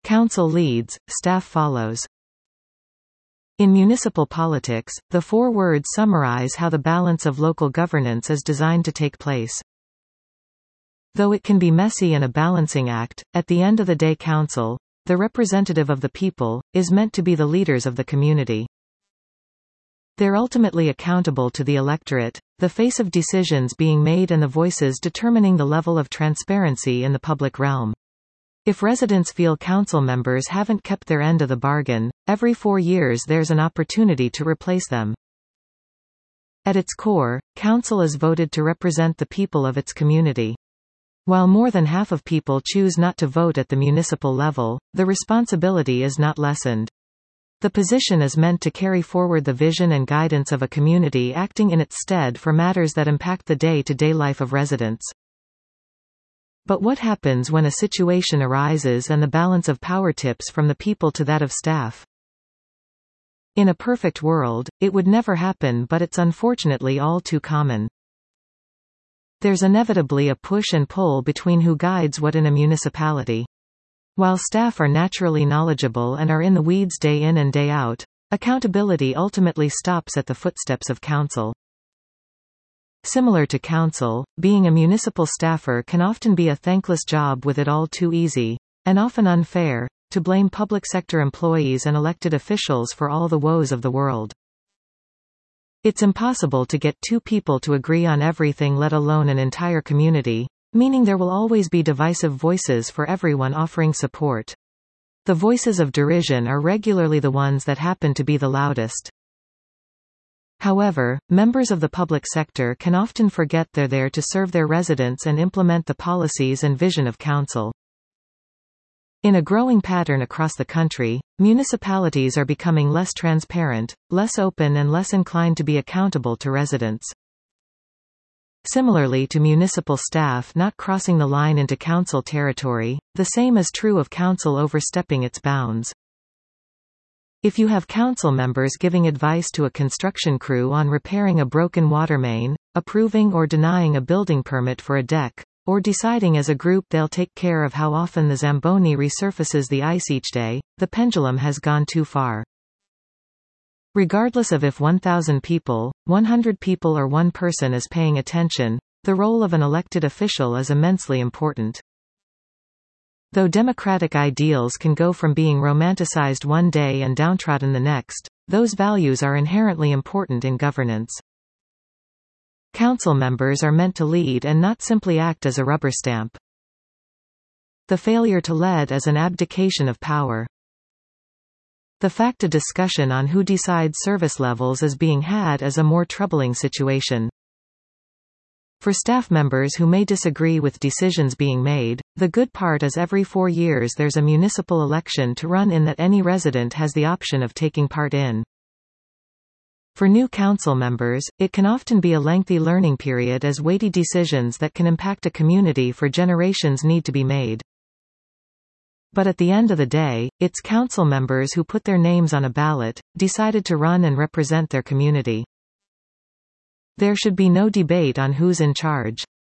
Council leads, staff follows. In municipal politics, the four words summarize how the balance of local governance is designed to take place. Though it can be messy and a balancing act, at the end of the day council, the representative of the people, is meant to be the leaders of the community. They're ultimately accountable to the electorate, the face of decisions being made and the voices determining the level of transparency in the public realm. If residents feel council members haven't kept their end of the bargain, every 4 years there's an opportunity to replace them. At its core, council is voted to represent the people of its community. While more than half of people choose not to vote at the municipal level, the responsibility is not lessened. The position is meant to carry forward the vision and guidance of a community acting in its stead for matters that impact the day-to-day life of residents. But what happens when a situation arises and the balance of power tips from the people to that of staff? In a perfect world, it would never happen, but it's unfortunately all too common. There's inevitably a push and pull between who guides what in a municipality. While staff are naturally knowledgeable and are in the weeds day in and day out, accountability ultimately stops at the footsteps of council. Similar to council, being a municipal staffer can often be a thankless job with it all too easy, and often unfair, to blame public sector employees and elected officials for all the woes of the world. It's impossible to get two people to agree on everything, let alone an entire community, meaning there will always be divisive voices for everyone offering support. The voices of derision are regularly the ones that happen to be the loudest. However, members of the public sector can often forget they're there to serve their residents and implement the policies and vision of council. In a growing pattern across the country, municipalities are becoming less transparent, less open and less inclined to be accountable to residents. Similarly to municipal staff not crossing the line into council territory, the same is true of council overstepping its bounds. If you have council members giving advice to a construction crew on repairing a broken water main, approving or denying a building permit for a deck, or deciding as a group they'll take care of how often the Zamboni resurfaces the ice each day, the pendulum has gone too far. Regardless of if 1,000 people, 100 people or one person is paying attention, the role of an elected official is immensely important. Though democratic ideals can go from being romanticized one day and downtrodden the next, those values are inherently important in governance. Council members are meant to lead and not simply act as a rubber stamp. The failure to lead is an abdication of power. The fact a discussion on who decides service levels is being had is a more troubling situation. For staff members who may disagree with decisions being made, the good part is every 4 years there's a municipal election to run in that any resident has the option of taking part in. For new council members, it can often be a lengthy learning period as weighty decisions that can impact a community for generations need to be made. But at the end of the day, it's council members who put their names on a ballot, decided to run and represent their community. There should be no debate on who's in charge.